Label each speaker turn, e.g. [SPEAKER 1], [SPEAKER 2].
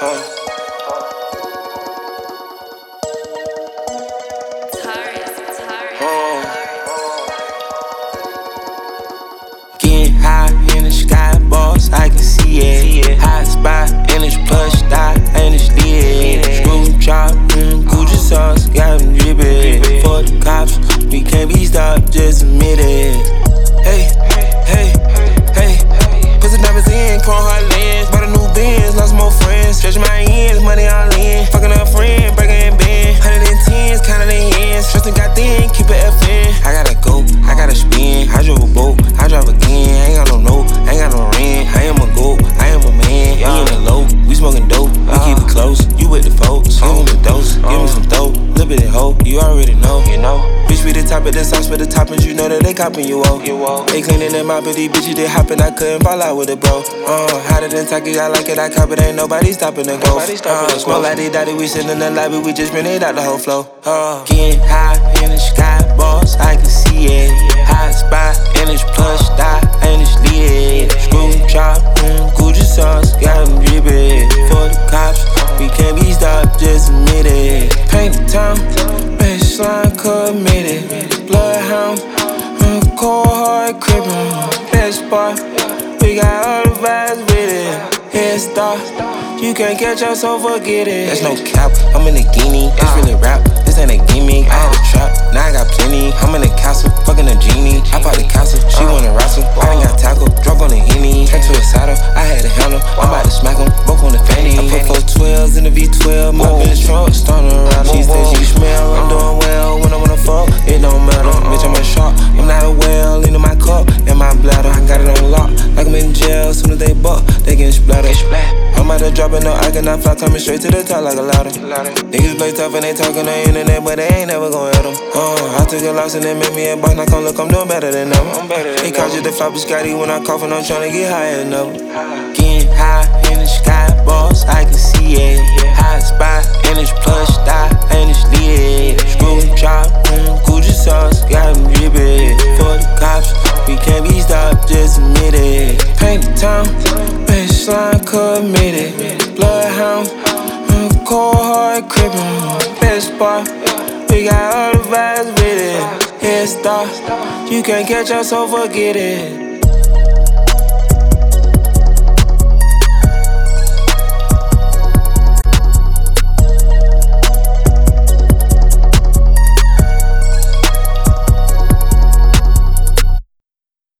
[SPEAKER 1] Getting high in the sky, boss, I can see it. Hot spot in this plush dot and it's lit. Screw chop, Gucci sauce, got them drippin'. For the cops, we can't be stopped, just admit it. Hey, hey, hey. Put some diamonds in, chrome hard lens. Bought a new Benz, lost more friends. Stretching my ends, money all in. Fucking up friend, breaking in bend. 110s, counting the ends. Trusting got thin, keep it FN. I gotta go, I gotta spin. I drove a boat, I drive again. I ain't got no note, I ain't got no rent. I am a goat, I am a man. We in the low, we smoking dope. We keep it close, you with the folks. Give me the dose, give me some dope. Little bit of hope, you already know. Bitch, we the top of the sauce for the toppings, you know that they copping you off. They cleaning them out, but these bitches they hopping, I couldn't fall out with it, bro. Hotter than Taki, I like it, I cop it, ain't nobody stopping the go. Smoke like they daddy, we sit in the lobby, we just rented out the whole flow. Getting high in the sky, boss, I can see it. Hot spot in this plush dot and it's lit. Screw chop, Gucci sauce, got them drippin'. For the cops, we can't be stopped, just admit it. Paint the town, baseline committed. Bloodhound, cold hard crippin'. Best spot, we got all the vibes with it. Head start, you can't catch us, so forget it. There's no cap, I'm in a guinea. It's really rap, this ain't a gimmick. I had a trap, now I got plenty. I'm in the castle, fucking a genie. I bought the castle, she wanna wrestle. I done got tackle, drunk on the Henny. Turned to a saddle, I had a handle. I'm about to smack them, both on the fanny. I put 412s in the V12, my bitch trunk, starting around. She said she smell, I'm doing well when I wanna fuck. It don't matter, bitch, I'm a shark. I'm not a whale, into my cup, in my bladder. I got it on lock, like I'm in jail. Soon as they buck, they get splattered. I'm about to drop it, no, I cannot fly, coming straight to the top like a ladder. Niggas play tough and they talk on the internet, but they ain't never gon' hit them. I took a loss and they made me a boss, now come look, I'm doing better than them. They called you the flop Scotty when I cough and I'm tryna get higher than ever. Getting high in the sky, boss, I can see it. Hot spot in this plush dot and it's lit. Screw chop, Gucci sauce, got them drippin'. For the cops, we can't be stopped, just admit it. Paint the town, baseline committed. Bloodhound, cold hard crippin'. Best spot, we got all the vibes with it. Head start, you can't catch us, so forget it.